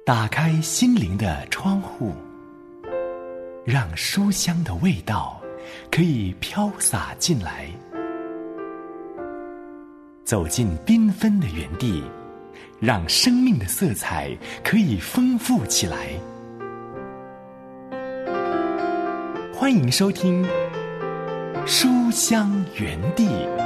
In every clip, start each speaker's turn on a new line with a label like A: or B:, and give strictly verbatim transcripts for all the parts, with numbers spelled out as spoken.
A: 打开心灵的窗户，让书香的味道可以飘洒进来。走进缤纷的园地，让生命的色彩可以丰富起来。欢迎收听书香园地。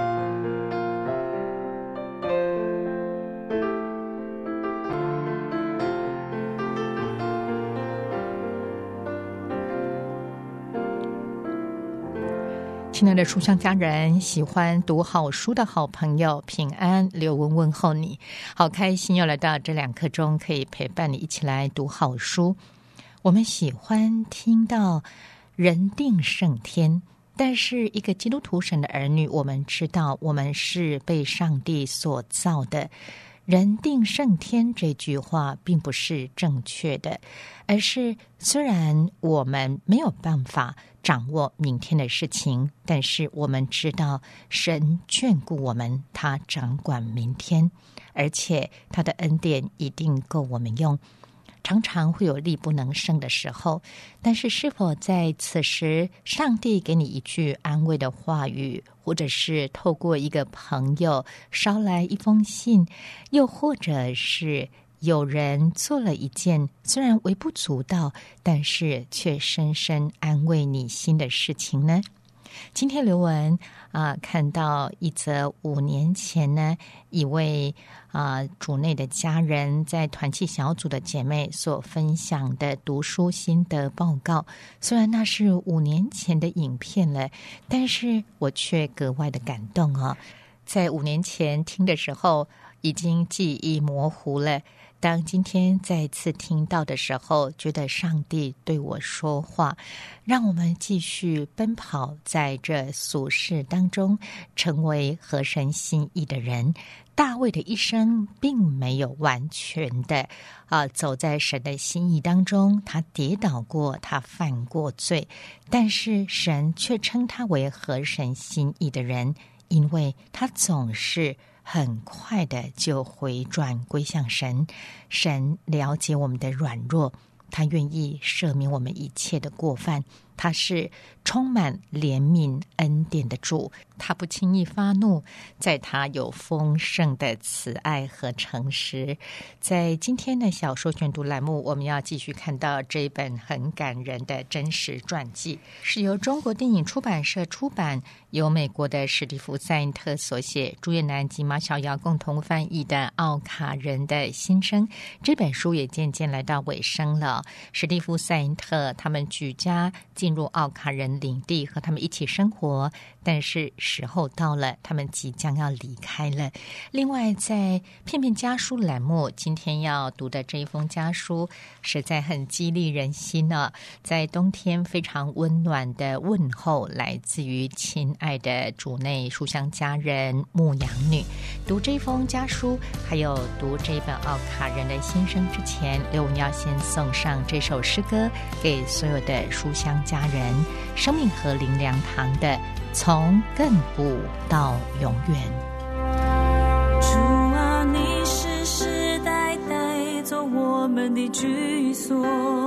B: 亲爱的书香家人，喜欢读好书的好朋友，平安，刘文问候你。好开心又来到这两刻钟，可以陪伴你一起来读好书。我们喜欢听到人定胜天，但是一个基督徒神的儿女，我们知道我们是被上帝所造的。人定胜天这句话并不是正确的，而是虽然我们没有办法掌握明天的事情，但是我们知道神眷顾我们，他掌管明天，而且他的恩典一定够我们用。常常会有力不能胜的时候，但是是否在此时上帝给你一句安慰的话语，或者是透过一个朋友捎来一封信，又或者是有人做了一件虽然微不足道，但是却深深安慰你心的事情呢？今天刘文啊、呃，看到一则五年前呢，一位啊、呃、主内的家人在团契小组的姐妹所分享的读书心得报告。虽然那是五年前的影片了，但是我却格外的感动啊！在五年前听的时候，已经记忆模糊了。当今天再次听到的时候，觉得上帝对我说话，让我们继续奔跑在这俗世当中，成为合神心意的人。大卫的一生并没有完全的啊、呃、走在神的心意当中，他跌倒过，他犯过罪，但是神却称他为合神心意的人，因为他总是很快的就回转归向神。神了解我们的软弱，他愿意赦免我们一切的过犯，他是充满怜悯恩典的主，他不轻易发怒，在他有丰盛的慈爱和诚实。在今天的小说选读栏目，我们要继续看到这一本很感人的真实传记，是由中国电影出版社出版，由美国的史蒂夫·塞因特所写，朱燕南及马小瑶共同翻译的《奥卡人的心声》。这本书也渐渐来到尾声了。史蒂夫·塞因特他们举家进入奥卡人领地，和他们一起生活，但是时候到了，他们即将要离开了。另外，在片片家书栏目，今天要读的这一封家书实在很激励人心呢、啊。在冬天非常温暖的问候，来自于亲爱的主内书香家人牧羊女。读这封家书，还有读这本奥卡人的心声之前，刘文要先送上这首诗歌给所有的书香家人，生命和灵粮堂的从亘古到永远。
C: 主啊，你世世代代做我们的居所，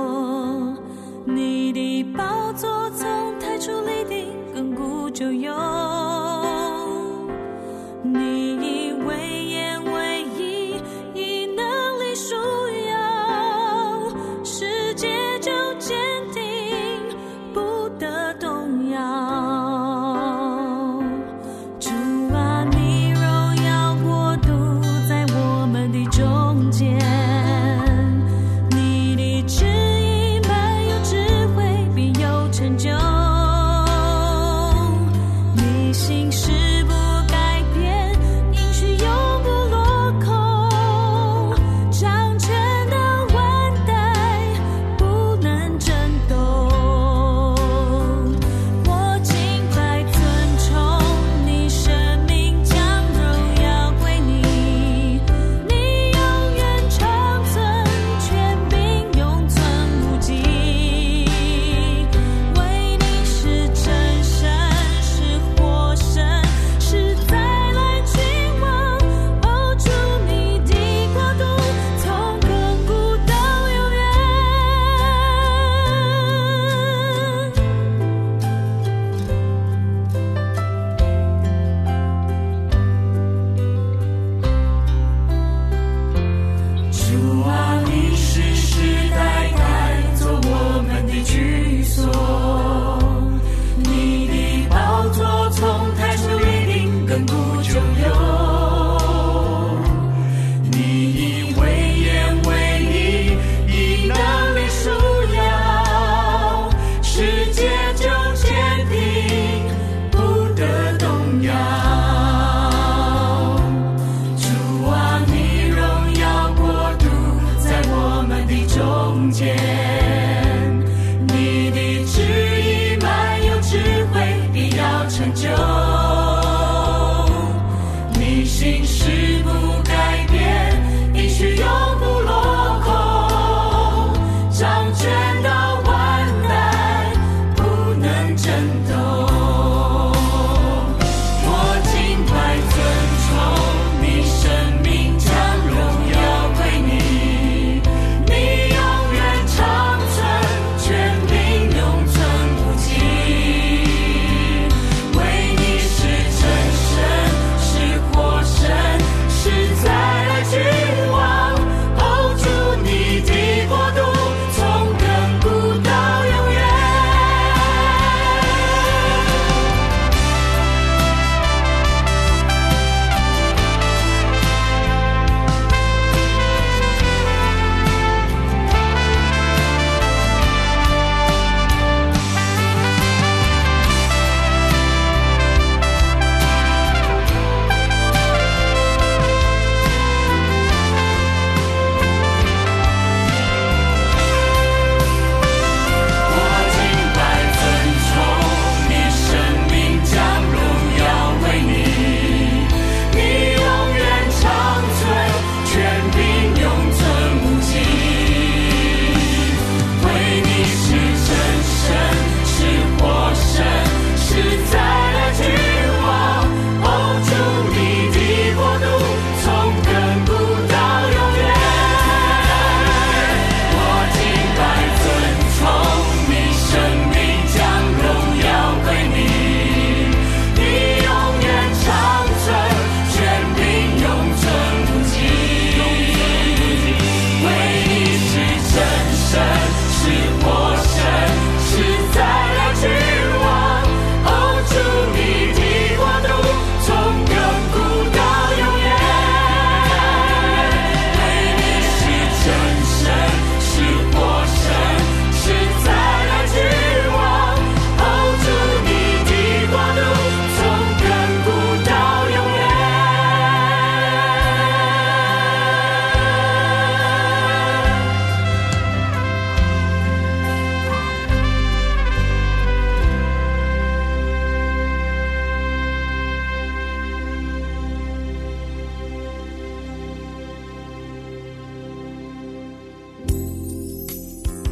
C: 你的宝座从太初立定，亘古就有，你以为言为义，以能力束腰，世界就坚定不得动摇。主啊，你荣耀国度在我们的中间，你的旨意满有智慧，必有成就，你心是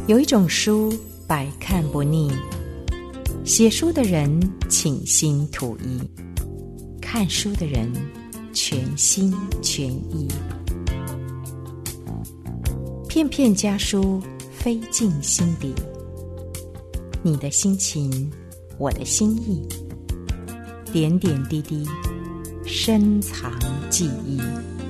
D: 有一种书百看不腻，写书的人倾心吐意，看书的人全心全意。片片家书飞进心底，你的心情，我的心意，点点滴滴，深藏记忆。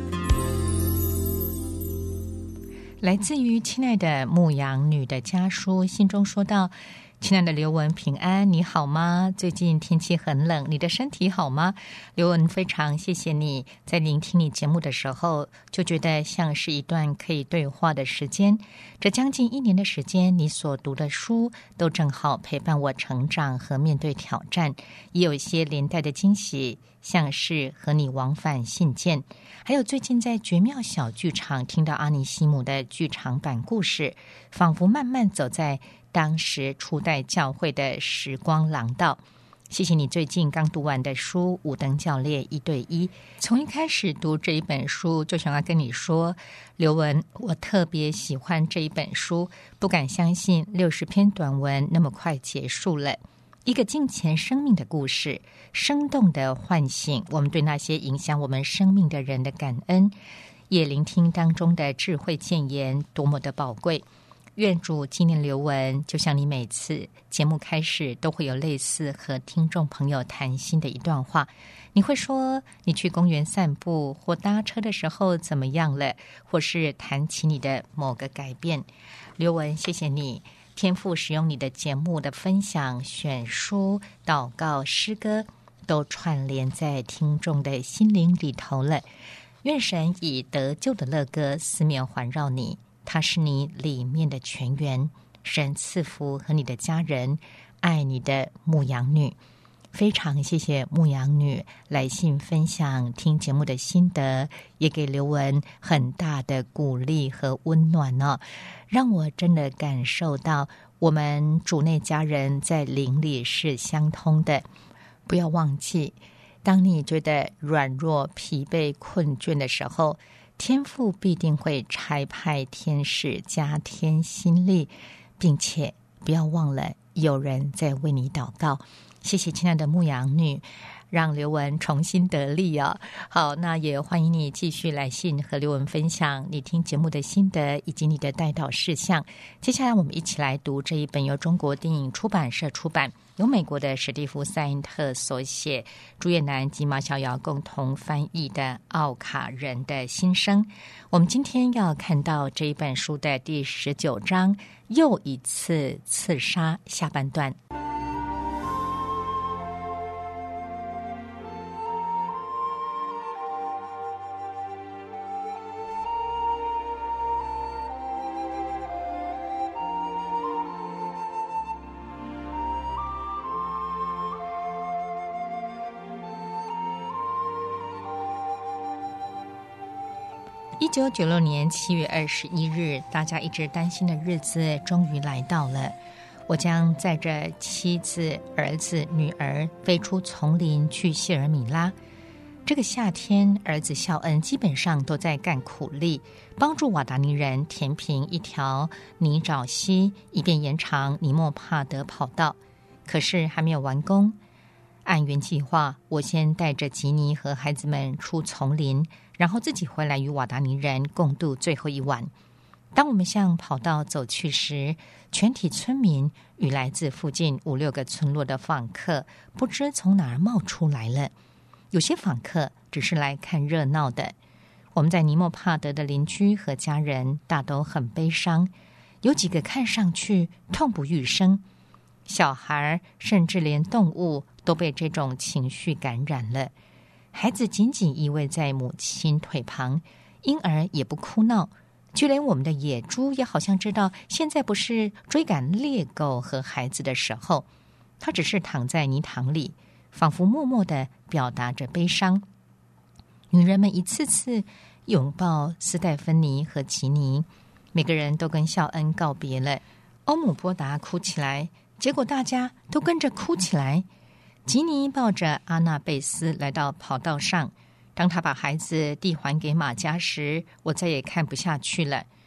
B: 来自于亲爱的牧羊女的家书，信中说道：亲爱的刘文，平安，你好吗？最近天气很冷，你的身体好吗？刘文，非常谢谢你，在聆听你节目的时候，就觉得像是一段可以对话的时间。这将近一年的时间，你所读的书都正好陪伴我成长和面对挑战，也有一些连带的惊喜，像是和你往返信件，还有最近在绝妙小剧场听到阿尼西姆的剧场版故事，仿佛慢慢走在当时初代教会的时光廊道。谢谢你最近刚读完的书《五灯教练一对一》。从一开始读这一本书，就想要跟你说，刘文，我特别喜欢这一本书，不敢相信六十篇短文那么快结束了。一个敬虔生命的故事，生动的唤醒我们对那些影响我们生命的人的感恩，也聆听当中的智慧谏言，多么的宝贵。愿主纪念刘文，就像你每次节目开始都会有类似和听众朋友谈心的一段话，你会说你去公园散步或搭车的时候怎么样了，或是谈起你的某个改变。刘文，谢谢你，天父使用你的节目的分享、选书、祷告、诗歌，都串联在听众的心灵里头了。愿神以得救的乐歌四面环绕你，它是你里面的泉源。神赐福和你的家人，爱你的牧羊女。非常谢谢牧羊女来信分享听节目的心得，也给刘文很大的鼓励和温暖哦，让我真的感受到我们主内家人在灵里是相通的。不要忘记，当你觉得软弱、疲惫、困倦的时候，天父必定会差派天使加添心力，并且不要忘了有人在为你祷告。谢谢亲爱的牧羊女，让刘文重新得力哦。好，那也欢迎你继续来信和刘文分享你听节目的心得以及你的代祷事项。接下来我们一起来读这一本由中国电影出版社出版，由美国的史蒂夫·塞因特所写，朱叶南及马小瑶共同翻译的《奥卡人的心声》。我们今天要看到这一本书的第十九章，又一次刺杀下半段。一九九六年七月二十一日，大家一直担心的日子终于来到了。我将载着妻子、儿子、女儿飞出丛林去谢尔米拉。这个夏天，儿子孝恩基本上都在干苦力，帮助瓦达尼人填平一条泥沼溪，以便延长尼莫帕德跑道。可是还没有完工。按原计划，我先带着吉尼和孩子们出丛林，然后自己回来与瓦达尼人共度最后一晚。当我们向跑道走去时，全体村民与来自附近五六个村落的访客不知从哪儿冒出来了。有些访客只是来看热闹的。我们在尼莫帕德的邻居和家人大都很悲伤，有几个看上去痛不欲生。小孩甚至连动物都被这种情绪感染了。孩子紧紧依偎在母亲腿旁，婴儿也不哭闹，就连我们的野猪也好像知道现在不是追赶猎狗和孩子的时候，它只是躺在泥塘里，仿佛默默地表达着悲伤。女人们一次次拥抱斯戴芬妮和吉尼，每个人都跟孝恩告别了。欧姆波达哭起来，结果大家都跟着哭起来。吉尼抱着阿纳贝斯来到跑道上，当他把孩子递还给马加时，我再也看不下去了。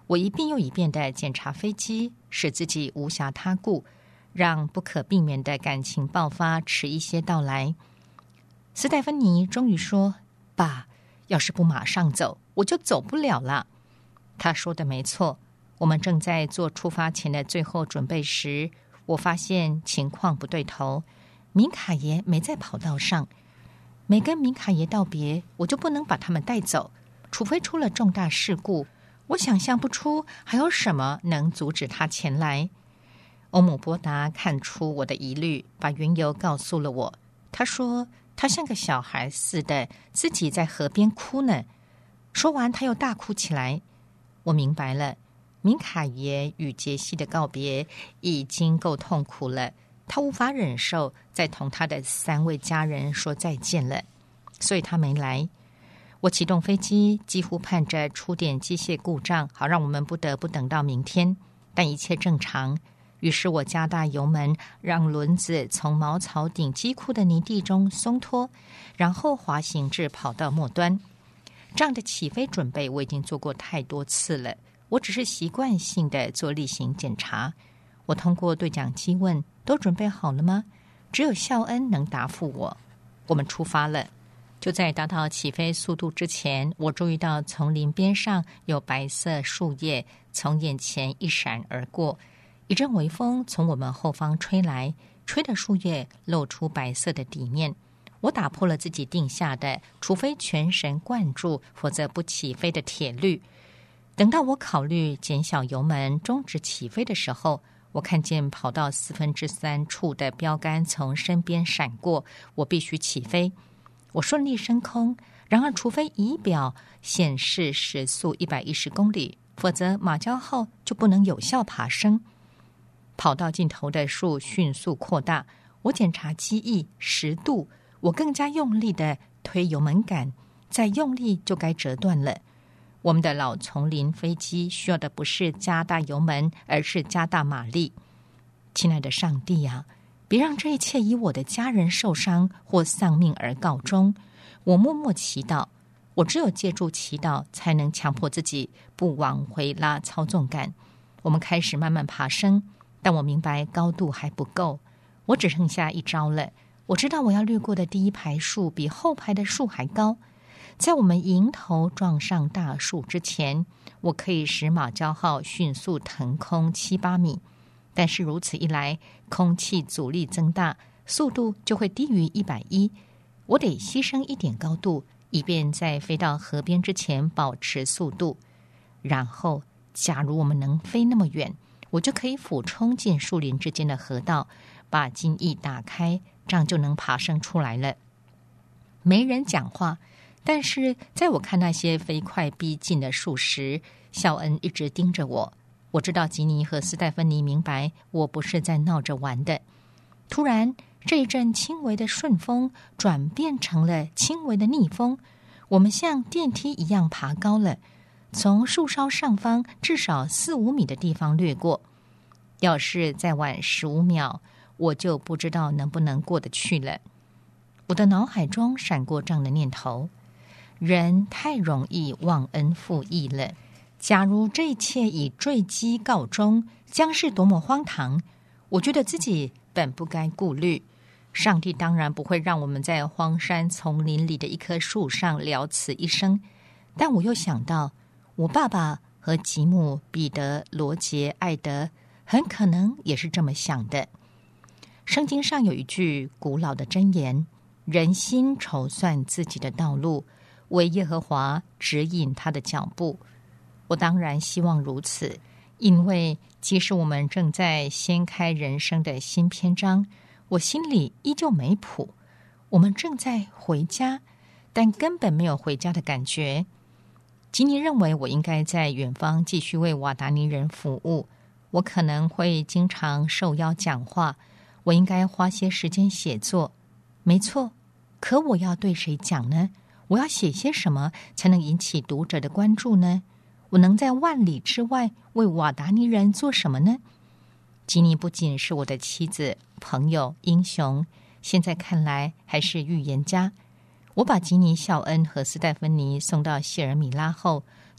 B: 我一遍又一遍地检查飞机，使自己无暇他顾，让不可避免的感情爆发迟一些到来。斯黛芬妮终于说：爸，要是不马上走，我就走不了了。她说的没错，我们正在做出发前的最后准备时，我发现情况不对头。明卡爷没在跑道上，没跟明卡爷道别，我就不能把他们带走，除非出了重大事故。我想象不出还有什么能阻止他前来。欧姆波达看出我的疑虑，把缘由告诉了我。他说他像个小孩似的，自己在河边哭呢。说完他又大哭起来。我明白了，明卡爷与杰西的告别已经够痛苦了，他无法忍受再同他的三位家人说再见了，所以他没来。我启动飞机，几乎盼着出点机械故障，好让我们不得不等到明天，但一切正常。于是我加大油门，让轮子从茅草顶积窟的泥地中松脱，然后滑行至跑道末端。这样的起飞准备我已经做过太多次了，我只是习惯性的做例行检查。我通过对讲机问：都准备好了吗？只有孝恩能答复我。我们出发了。就在达到起飞速度之前，我注意到丛林边上有白色树叶从眼前一闪而过，一阵微风从我们后方吹来，吹的树叶露出白色的底面。我打破了自己定下的除非全神贯注否则不起飞的铁律。等到我考虑减小油门终止起飞的时候，我看见跑道四分之三处的标杆从身边闪过，我必须起飞。我顺利升空，然而除非仪表显示时速一百一十公里，否则马骄号就不能有效爬升。跑道尽头的树迅速扩大，我检查机翼十度，我更加用力地推油门杆，再用力就该折断了。我们的老丛林飞机需要的不是加大油门，而是加大马力。亲爱的上帝啊，别让这一切以我的家人受伤或丧命而告终。我默默祈祷，我只有借助祈祷才能强迫自己不往回拉操纵杆。我们开始慢慢爬升，但我明白高度还不够，我只剩下一招了。我知道我要掠过的第一排树比后排的树还高，在我们迎头撞上大树之前，我可以使马骄号迅速腾空七八米，但是如此一来，空气阻力增大，速度就会低于一百一。我得牺牲一点高度，以便在飞到河边之前保持速度。然后，假如我们能飞那么远，我就可以俯冲进树林之间的河道，把襟翼打开，这样就能爬升出来了。没人讲话，但是在我看那些飞快逼近的树时，孝恩一直盯着我。我知道吉尼和斯黛芬妮明白我不是在闹着玩的。突然，这一阵轻微的顺风转变成了轻微的逆风，我们像电梯一样爬高了，从树梢上方至少四五米的地方掠过。要是再晚十五秒，我就不知道能不能过得去了。我的脑海中闪过这样的念头：人太容易忘恩负义了。假如这一切以坠机告终，将是多么荒唐！我觉得自己本不该顾虑。上帝当然不会让我们在荒山丛林里的一棵树上了此一生，但我又想到，我爸爸和吉姆、彼得、罗杰、艾德很可能也是这么想的。圣经上有一句古老的箴言：人心筹算自己的道路，为耶和华指引他的脚步。我当然希望如此，因为即使我们正在掀开人生的新篇章，我心里依旧没谱。我们正在回家，但根本没有回家的感觉。吉尼认为我应该在远方继续为瓦达尼人服务，我可能会经常受邀讲话，我应该花些时间写作。没错，可我要对谁讲呢？我要写些什么才能引起读者的关注呢？我能在万里之外为瓦达尼人做什么呢？吉尼不仅是我的妻子、朋友、英雄，现在看来还是预言家。我把吉尼、孝恩和斯黛芬妮送到谢尔米拉后，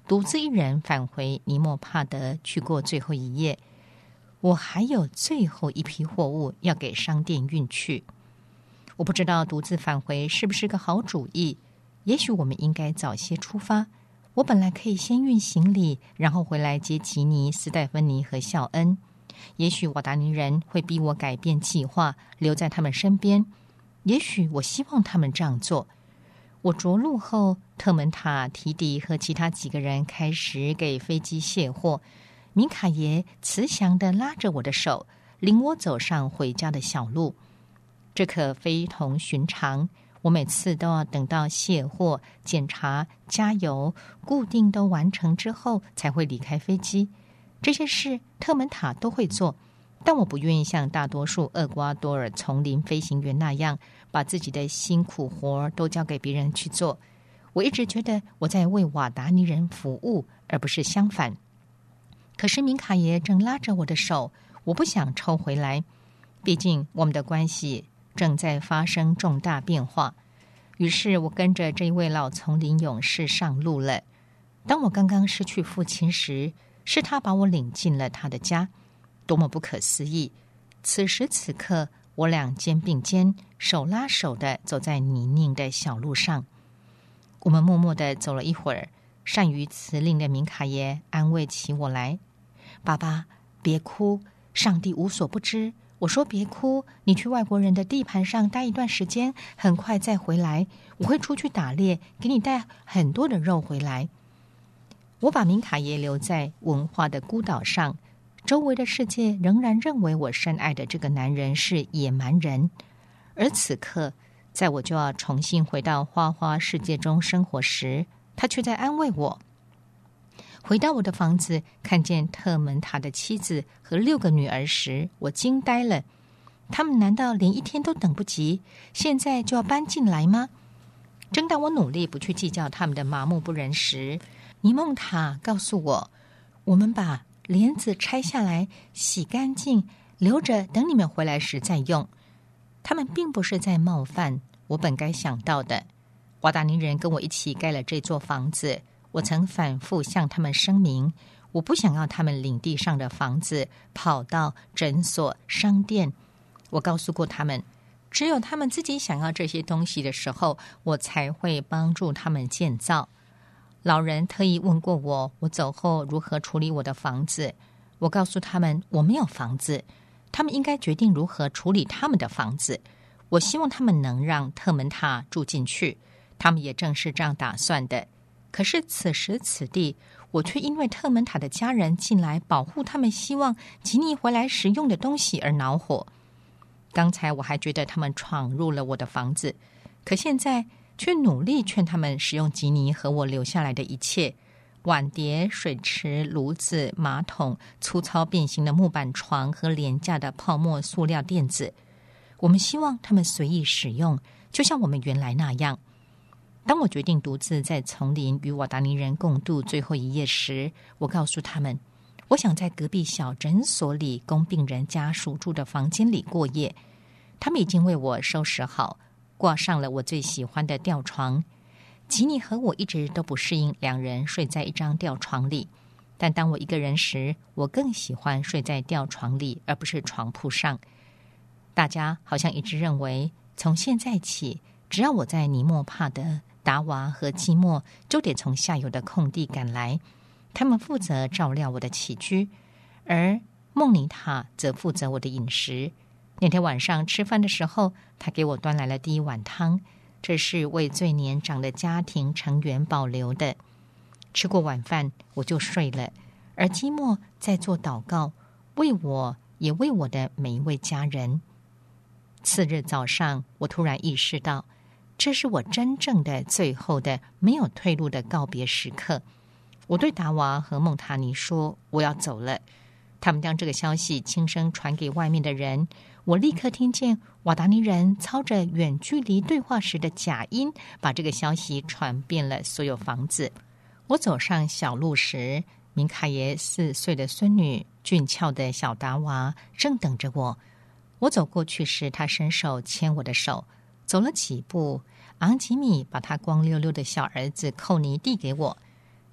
B: 独自一人返回尼莫帕德去过最后一夜。我还有最后一批货物要给商店运去。我不知道独自返回是不是个好主意，也许我们应该早些出发。我本来可以先运行李，然后回来接吉尼、斯戴芬妮和孝恩。也许瓦达尼人会逼我改变计划，留在他们身边。也许我希望他们这样做。我着陆后，特门塔、提迪和其他几个人开始给飞机卸货。明卡耶慈祥地拉着我的手，领我走上回家的小路。这可非同寻常。我每次都要等到卸货、检查、加油、固定都完成之后，才会离开飞机。这些事特门塔都会做，但我不愿意像大多数厄瓜多尔丛林飞行员那样，把自己的辛苦活都交给别人去做。我一直觉得我在为瓦达尼人服务，而不是相反。可是明卡耶正拉着我的手，我不想抽回来，毕竟我们的关系正在发生重大变化。于是我跟着这位老丛林勇士上路了。当我刚刚失去父亲时，是他把我领进了他的家，多么不可思议！此时此刻，我俩肩并肩，手拉手地走在泥泞的小路上。我们默默地走了一会儿，善于辞令的明卡耶安慰起我来：“爸爸，别哭，上帝无所不知。我说别哭，你去外国人的地盘上待一段时间，很快再回来。我会出去打猎，给你带很多的肉回来。”我把明卡耶留在文化的孤岛上，周围的世界仍然认为我深爱的这个男人是野蛮人。而此刻，在我就要重新回到花花世界中生活时，他却在安慰我。回到我的房子，看见特门塔的妻子和六个女儿时，我惊呆了。他们难道连一天都等不及，现在就要搬进来吗？正当我努力不去计较他们的麻木不仁时，尼梦塔告诉我，我们把帘子拆下来，洗干净，留着等你们回来时再用。他们并不是在冒犯我本该想到的。瓦达尼人跟我一起盖了这座房子，我曾反复向他们声明，我不想要他们领地上的房子跑到诊所、商店。我告诉过他们，只有他们自己想要这些东西的时候，我才会帮助他们建造。老人特意问过我，我走后如何处理我的房子。我告诉他们，我没有房子，他们应该决定如何处理他们的房子。我希望他们能让特门塔住进去，他们也正是这样打算的。可是此时此地，我却因为特门塔的家人进来保护他们希望吉尼回来时用的东西而恼火。刚才我还觉得他们闯入了我的房子，可现在却努力劝他们使用吉尼和我留下来的一切：碗碟、水池、炉子、马桶、粗糙变形的木板床和廉价的泡沫塑料垫子。我们希望他们随意使用，就像我们原来那样。当我决定独自在丛林与瓦达尼人共度最后一夜时，我告诉他们，我想在隔壁小诊所里供病人家属住的房间里过夜。他们已经为我收拾好，挂上了我最喜欢的吊床。吉尼和我一直都不适应两人睡在一张吊床里，但当我一个人时，我更喜欢睡在吊床里，而不是床铺上。大家好像一直认为，从现在起，只要我在尼莫帕德、达瓦和基莫，就得从下游的空地赶来。他们负责照料我的起居，而孟尼塔则负责我的饮食。那天晚上吃饭的时候，他给我端来了第一碗汤，这是为最年长的家庭成员保留的。吃过晚饭，我就睡了，而基莫在做祷告，为我也为我的每一位家人。次日早上，我突然意识到，这是我真正的最后的没有退路的告别时刻。我对达瓦和孟塔尼说，我要走了。他们将这个消息轻声传给外面的人，我立刻听见瓦达尼人操着远距离对话时的假音，把这个消息传遍了所有房子。我走上小路时，明卡耶四岁的孙女俊俏的小达娃正等着我。我走过去时，他伸手牵我的手，走了几步，昂吉米把他光溜溜的小儿子寇尼递给我。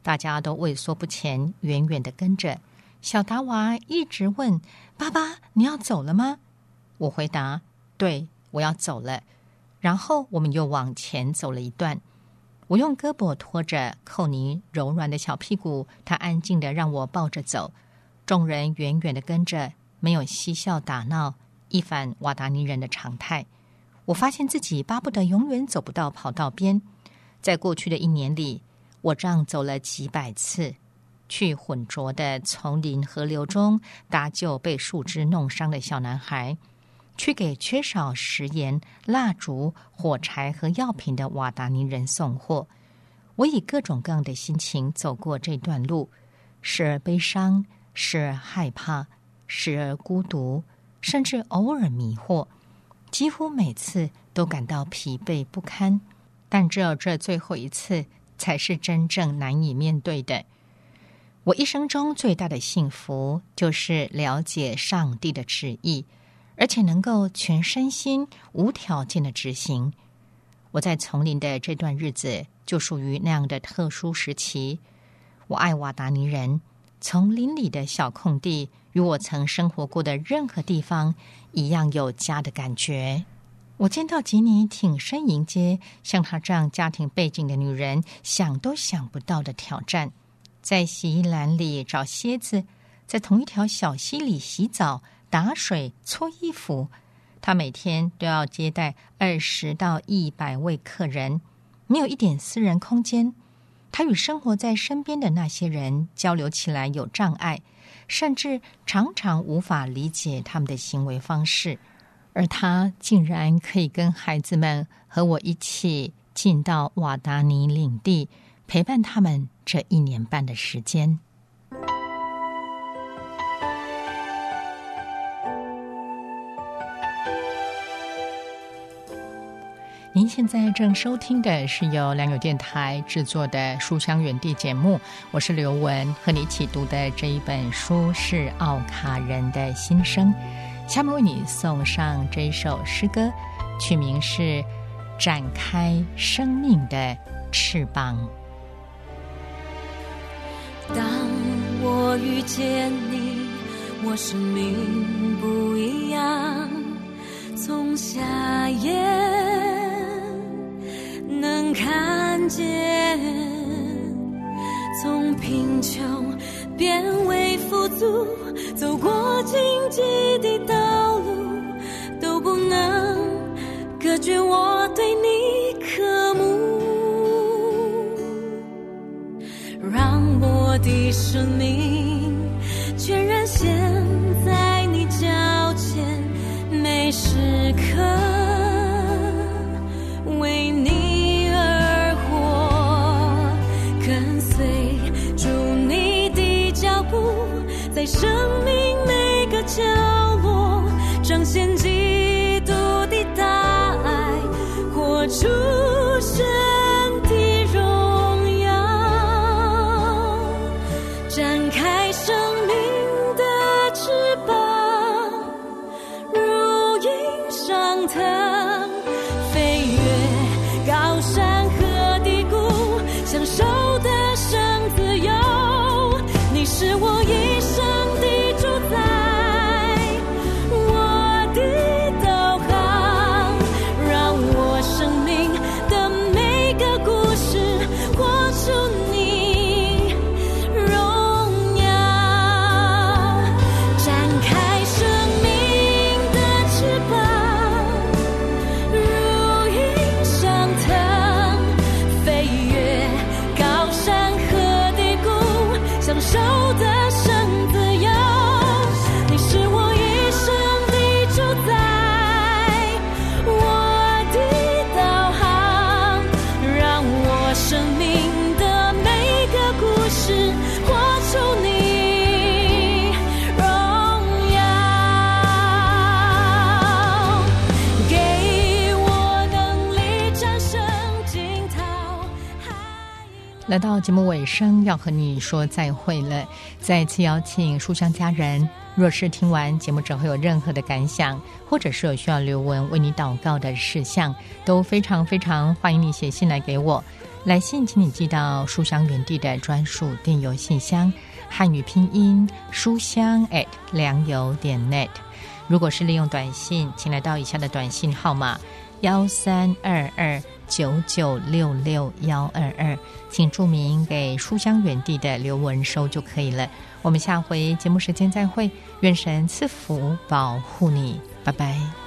B: 大家都畏缩不前，远远地跟着。小达娃一直问：爸爸，你要走了吗？我回答：对，我要走了。然后我们又往前走了一段，我用胳膊拖着寇尼柔软的小屁股，他安静地让我抱着走。众人远远地跟着，没有嬉笑打闹，一反瓦达尼人的常态。我发现自己巴不得永远走不到跑道边。在过去的一年里，我这样走了几百次，去浑浊的丛林河流中搭救被树枝弄伤的小男孩，去给缺少食盐、蜡烛、火柴和药品的瓦达尼人送货。我以各种各样的心情走过这段路，时而悲伤，时而害怕，时而孤独，甚至偶尔迷惑，几乎每次都感到疲惫不堪。但只有这最后一次才是真正难以面对的。我一生中最大的幸福就是了解上帝的旨意，而且能够全身心无条件的执行。我在丛林的这段日子就属于那样的特殊时期。我爱瓦达尼人，丛林里的小空地与我曾生活过的任何地方一样有家的感觉。我见到吉尼挺身迎接像她这样家庭背景的女人想都想不到的挑战，在洗衣篮里找蝎子，在同一条小溪里洗澡、打水、搓衣服。她每天都要接待二十到一百位客人，没有一点私人空间。她与生活在身边的那些人交流起来有障碍，甚至常常无法理解他们的行为方式。而他竟然可以跟孩子们和我一起进到瓦达尼领地，陪伴他们这一年半的时间。您现在正收听的是由良友电台制作的书香园地节目，我是刘文，和你一起读的这一本书是奥卡人的心声。下面为你送上这一首诗歌，曲名是《展开生命的翅膀》。
C: 当我遇见你，我生命不一样，从夏夜能看见，从贫穷变为富足，走过荆棘的道路，都不能隔绝我对你渴慕。让我的生命全然陷在你脚前，每时刻为你而活，跟随主你的脚步，在生命每个角落彰显基督的大爱，活出神的荣耀，展开生命的翅膀，如鹰上腾，飞越高山和低谷，享受的生自由。你是我一生的主宰，我的导航，让我生命的每个故事活出你荣耀，展开生命的翅膀，如鹰上腾，飞越高山和低谷，享受的生自由。你是我一生的主宰，我的导航，让我生命的每个故事活出你荣耀，给我能力战胜惊涛骇浪。
B: 来到节目尾声，要和你说再会了。再次邀请书香家人，若是听完节目之后有任何的感想，或者是有需要刘文为你祷告的事项，都非常非常欢迎你写信来给我。 来信请你寄到书香园地的专属电邮信箱，汉语拼音书香 at 良友点 net。 如果是利用短信，请来到以下的短信号码幺三二二九九六六幺二二，请注明给书香园地的刘文收就可以了。我们下回节目时间再会，愿神赐福保护你，拜拜。